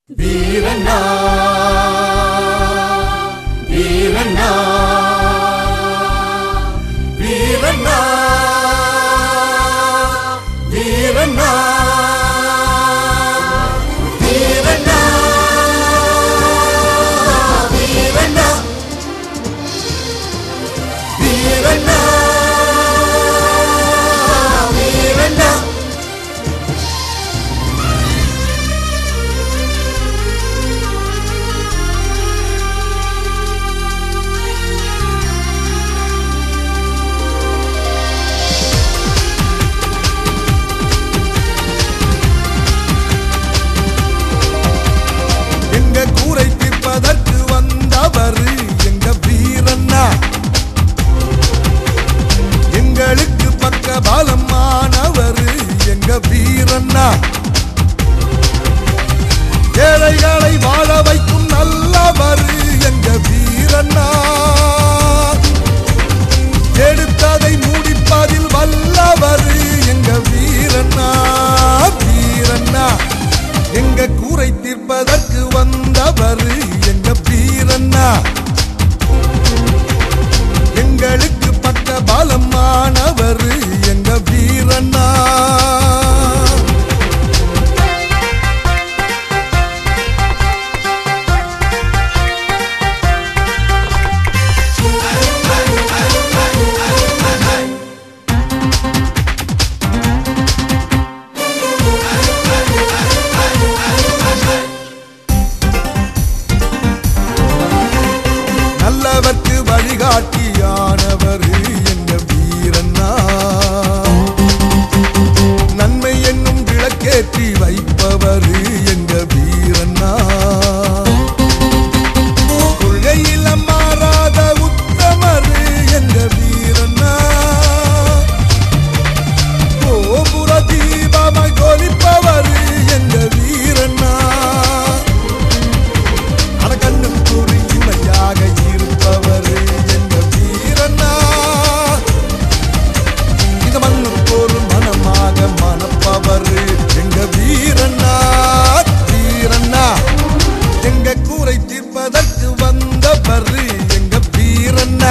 வீரண்ணா வீரண்ணா வீரண்ணா வீரண்ணா வீரண்ணா வீரண்ணா வீரண்ணா வீரண்ணா கூரை தீர்ப்பதற்கு வந்தவர் எங்க வீரண்ணா, எங்களுக்கு பக்க பலமானவர் எங்க வீரண்ணா, ஏழைகளை வாழ வைக்கும் நல்லவர் எங்க வீரண்ணா, எடுத்ததை முடிப்பதில் வல்லவர் எங்க வீரண்ணா. வீரண்ணா எங்க கூரை தீர்ப்பதற்கு வந்தவர் எங்க வீரண்ணா, எங்களுக்கு பக்க பலமானவர் எங்க வீரண்ணா. நல்லவர்க்கு வழிகாட்டியானவர் எங்க வீரண்ணா, நன்மை என்னும் விளக்கேற்றி வைப்பவர் எங்க வீரண்ணா, கொள்கையில் மாறாத உத்தமர் எங்க வீரண்ணா, கோபுர தீபமாய் கொலிப்பவர் எங்க வீரண்ணா, அடக்கண்ணு கூறி இமையாக இருப்பவர் எங்க வீரண்ணா, இந்த மண்ணுக்கு ஒரு மனமாக மணப்பவர் எங்க வீரண்ணா. வீரண்ணா எங்க கூரை தீர்ப்பதற்கு வந்தவர் எங்க வீரண்ணா,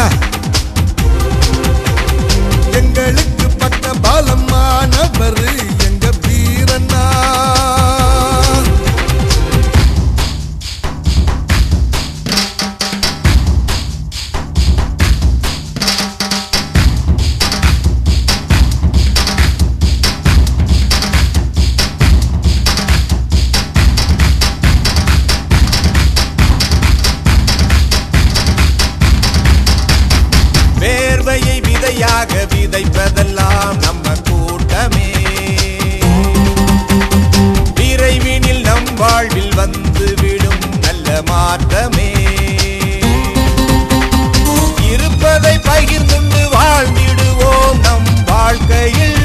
எங்களுக்கு பக்க பலமானவர் எங்க வீரண்ணா. வேர்வையை விதையாக விதைப்பதெல்லாம் நம்ம கூட்டமே, விரைவினில் நம் வாழ்வில் வந்து விடும் நல்ல மாற்றமே, இருப்பதை பகிர்ந்து வாழ்ந்திடுவோம் நம் வாழ்க்கையில்,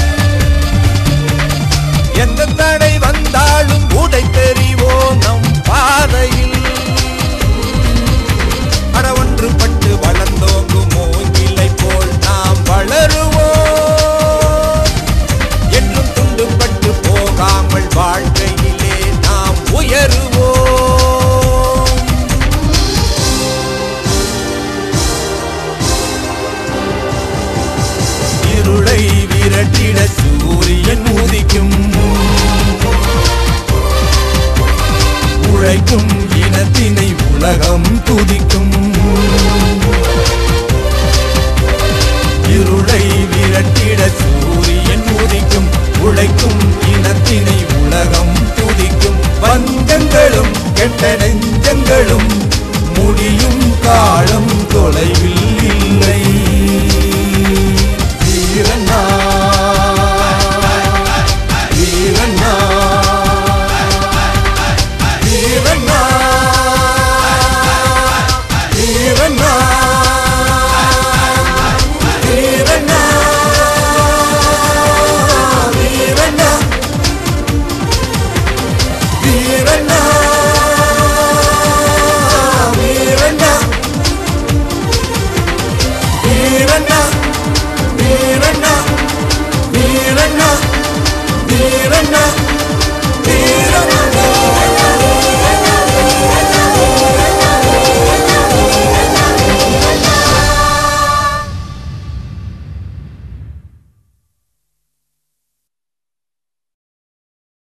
எந்த தடை வந்தாலும் உடை தெரிவோம் நம் பாதையில், அட ஒன்றுபட்டு வளர்ந்தோங்கும் மூங்கிலை போல் நாம் வளருவோம், என்றும் துண்டுபட்டு போகாமல் வாழ்க்கையிலே நாம் உயருவோம். இருளை விரட்டிட சூரியன் உதிக்கும், உழைக்கும் இனத்தினை உலகம் துதிக்கும், இருளை விரட்டிட சூரியன் உதிக்கும், உழைக்கும் இனத்தினை உலகம் துதிக்கும், வஞ்சங்களும் கெட்ட நெஞ்சங்களும் முடியும் காலம் தொலைவில்